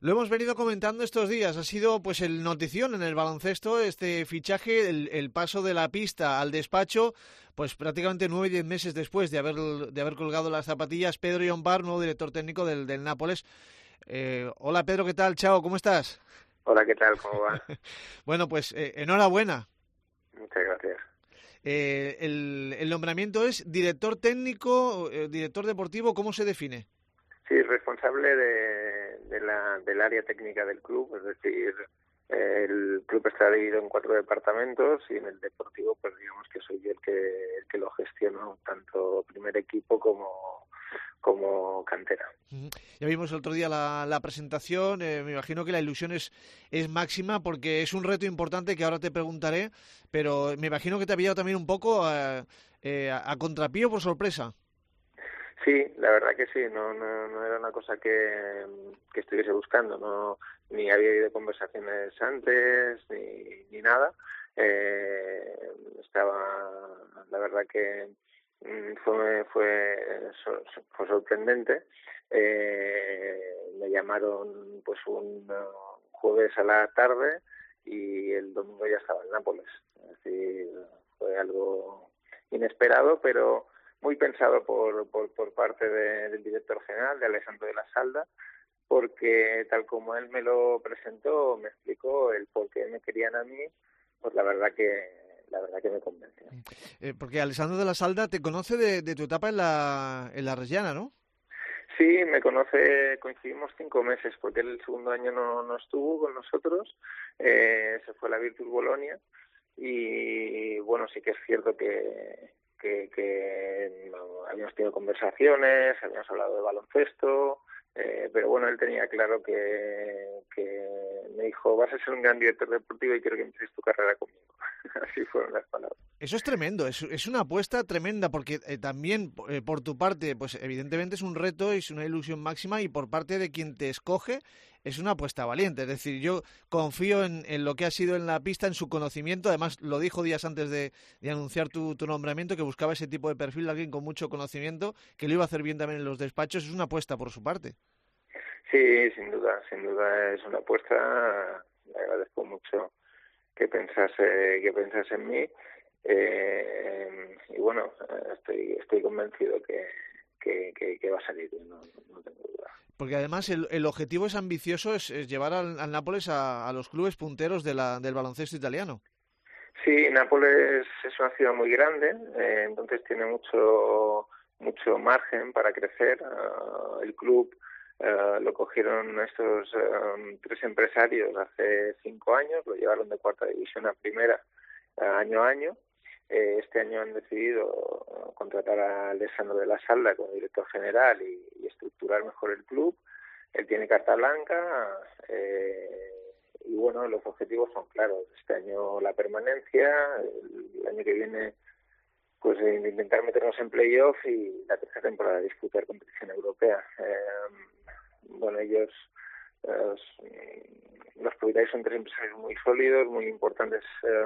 Lo hemos venido comentando estos días, ha sido pues el notición en el baloncesto, este fichaje, el paso de la pista al despacho, pues prácticamente 9 o 10 meses después de haber colgado las zapatillas. Pedro Llompart, nuevo director técnico del Nápoles. Hola Pedro, ¿qué tal? Chao, ¿cómo estás? Hola, ¿qué tal? ¿Cómo va? Bueno, pues enhorabuena. Muchas gracias. El nombramiento es director técnico, director deportivo, ¿cómo se define? Sí, responsable del área técnica del club, es decir, el club está dividido en 4 departamentos y en el deportivo, pues digamos que soy yo el que lo gestiono, tanto primer equipo como cantera. Ya vimos el otro día la presentación, me imagino que la ilusión es máxima porque es un reto importante que ahora te preguntaré, pero me imagino que te ha pillado también un poco a contrapié o por sorpresa. Sí, la verdad que sí, no era una cosa que estuviese buscando, no ni había habido conversaciones antes ni nada. La verdad que fue sorprendente. Me llamaron pues un jueves a la tarde y el domingo ya estaba en Nápoles. Es decir, fue algo inesperado, pero muy pensado por parte del director general, de Alessandro de la Salda, porque tal como él me lo presentó, me explicó el por qué me querían a mí, pues la verdad que me convenció. Porque Alessandro de la Salda te conoce de tu etapa en la Reggiana, ¿no? Sí, me conoce, coincidimos 5 meses, porque él el segundo año no estuvo con nosotros, se fue a la Virtus Bologna, y bueno, sí que es cierto que habíamos tenido conversaciones, habíamos hablado de baloncesto, pero bueno, él tenía claro que me dijo, vas a ser un gran director deportivo y quiero que empieces tu carrera conmigo. Así fueron las palabras. Eso es tremendo, es una apuesta tremenda porque también por tu parte, pues evidentemente es un reto, es una ilusión máxima y por parte de quien te escoge es una apuesta valiente. Es decir, yo confío en lo que ha sido en la pista, en su conocimiento. Además, lo dijo días antes de anunciar tu nombramiento, que buscaba ese tipo de perfil, alguien con mucho conocimiento, que lo iba a hacer bien también en los despachos. Es una apuesta por su parte. Sí, sin duda es una apuesta. Le agradezco mucho que pensase en mí. Y bueno, estoy convencido que va a salir bien, no tengo duda. Porque además el objetivo es ambicioso, es llevar al Nápoles a los clubes punteros del baloncesto italiano. Sí, Nápoles es una ciudad muy grande, entonces tiene mucho margen para crecer. El club lo cogieron estos 3 empresarios hace 5 años, lo llevaron de 4ª división a primera año a año. Este año han decidido contratar a Alessandro de la Salda como director general y estructurar mejor el club. Él tiene carta blanca y bueno, los objetivos son claros. Este año la permanencia, el año que viene pues intentar meternos en playoff y la 3ª temporada disputar competición europea. Bueno, ellos los propietarios son 3 empresarios muy sólidos, muy importantes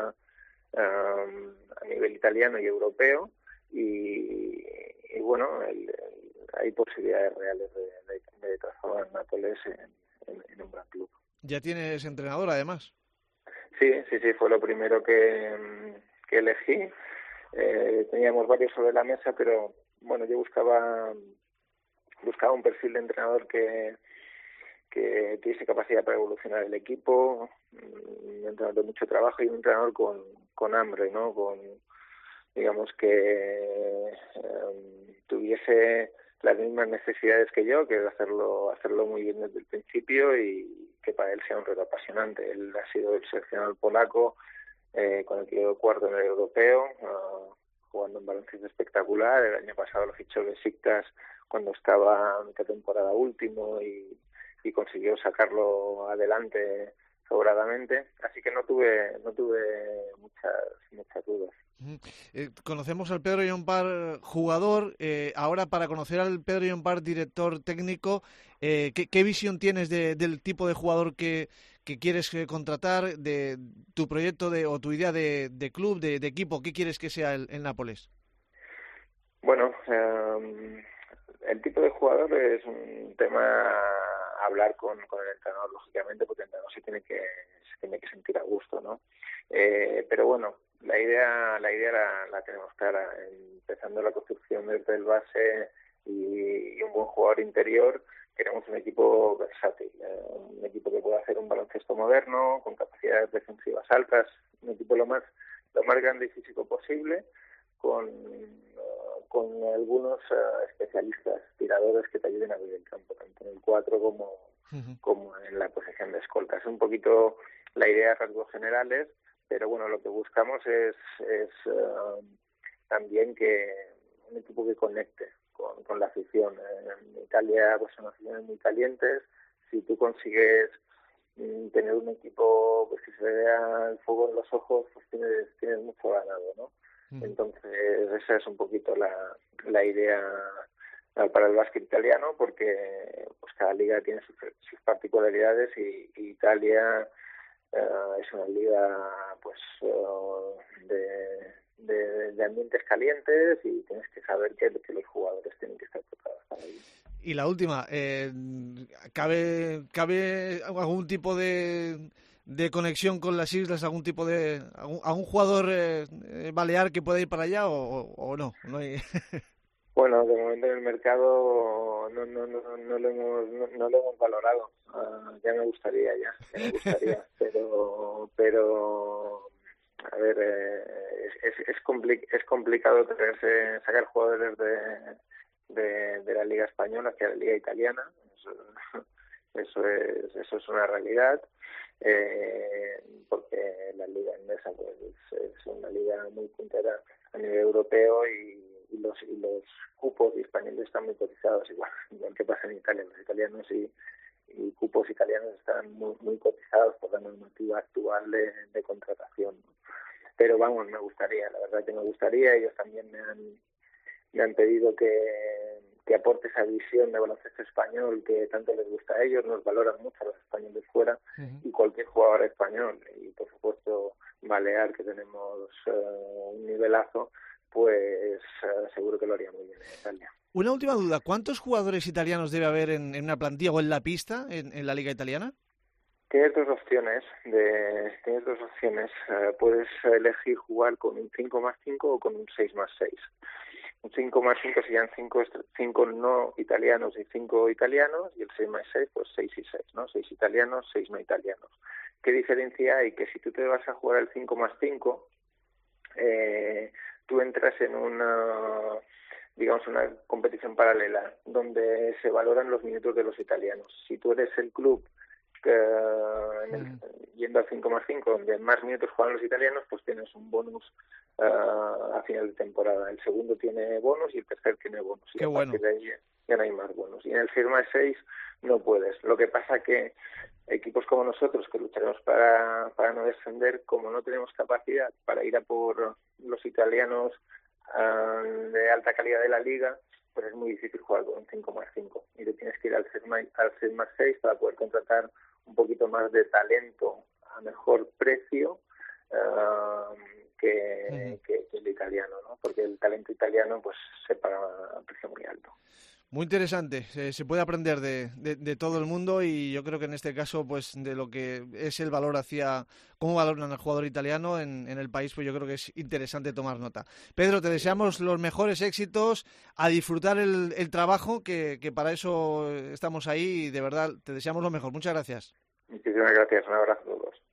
a nivel italiano y europeo y bueno, hay posibilidades reales de transformar Nápoles en un gran club. Ya tienes entrenador, además. Sí, fue lo primero que elegí. Teníamos varios sobre la mesa, pero bueno, yo buscaba un perfil de entrenador que tuviese capacidad para evolucionar el equipo, un entrenador de mucho trabajo y un entrenador con hambre, ¿no? Digamos que tuviese las mismas necesidades que yo, que es hacerlo muy bien desde el principio y que para él sea un reto apasionante. Él ha sido el seleccionador polaco con el que quedó 4º en el europeo, jugando un baloncesto espectacular. El año pasado lo fichó Besiktas cuando estaba en mitad temporada último y consiguió sacarlo adelante sobradamente, así que no tuve muchas dudas. Conocemos al Pedro Llompart jugador, ahora para conocer al Pedro Llompart director técnico, ¿qué visión tienes del tipo de jugador que quieres contratar, de tu proyecto o tu idea de club, de equipo? ¿Qué quieres que sea el Nápoles? Bueno, el tipo de jugador es un tema hablar con el entrenador, lógicamente, porque el entrenador se tiene que sentir a gusto, ¿no? Pero bueno, la idea la tenemos clara, empezando la construcción desde el base y un buen jugador interior. Queremos un equipo versátil, un equipo que pueda hacer un baloncesto moderno, con capacidades defensivas altas, un equipo lo más grande y físico posible, con algunos especialistas, tiradores que te ayuden a abrir el campo, tanto en el 4 como en la posición de escolta. Es un poquito la idea a rasgos generales, pero bueno, lo que buscamos es también que un equipo que conecte con la afición. En Italia pues son aficiones muy calientes. Si tú consigues tener un equipo pues que se vea el fuego en los ojos, pues tienes mucho ganado, ¿no? Entonces esa es un poquito la idea para el básquet italiano, porque pues cada liga tiene sus particularidades y Italia es una liga pues de ambientes calientes, y tienes que saber que los jugadores tienen que estar preparados para ello. Y la última, ¿cabe algún tipo de conexión con las islas, algún tipo de algún jugador balear que pueda ir para allá o no? No hay... Bueno, de momento en el mercado no lo hemos valorado. Ya me gustaría, pero a ver, es complicado sacar jugadores de la Liga Española hacia la Liga Italiana. Eso es una realidad, porque la Liga inglesa pues es una liga muy puntera a nivel europeo, y los cupos españoles están muy cotizados, igual que pasa en Italia. Los italianos y cupos italianos están muy cotizados por la normativa actual de contratación, ¿no? Pero vamos, me gustaría, la verdad que me gustaría. Ellos también me han pedido que aporte esa visión de baloncesto español que tanto les gusta a ellos. Nos valoran mucho a los españoles fuera, y cualquier jugador español, y por supuesto balear, que tenemos un nivelazo, pues seguro que lo haría muy bien en Italia. Una última duda, ¿cuántos jugadores italianos debe haber en una plantilla o en la pista en la Liga Italiana? Tienes dos opciones. Puedes elegir jugar con un 5+5 o con un 6+6. Un 5+5 serían 5 no italianos y 5 italianos, y el 6+6 pues 6 y 6, ¿no? 6 italianos, 6 no italianos. ¿Qué diferencia hay? Que si tú te vas a jugar el 5+5, tú entras en una competición paralela donde se valoran los minutos de los italianos. Si tú eres el club yendo al 5+5, donde más minutos juegan los italianos, pues tienes un bonus a final de temporada. El segundo tiene bonus y el tercer tiene bonus. Qué y a bueno. partir de ahí ya no hay más bonus. Y en el 6+6 no puedes. Lo que pasa que equipos como nosotros, que lucharemos para no descender, como no tenemos capacidad para ir a por los italianos de alta calidad de la liga, pues es muy difícil jugar con un 5+5, y te tienes que ir al 6+6 para poder contratar un poquito más de talento a mejor precio que el italiano, ¿no? Porque el talento italiano pues se paga a precio muy alto. Muy interesante, se puede aprender de todo el mundo, y yo creo que en este caso pues de lo que es el valor hacia cómo valoran al jugador italiano en el país, pues yo creo que es interesante tomar nota. Pedro, te deseamos los mejores éxitos, a disfrutar el trabajo, que para eso estamos ahí, y de verdad te deseamos lo mejor. Muchas gracias. Muchísimas gracias, un abrazo a todos.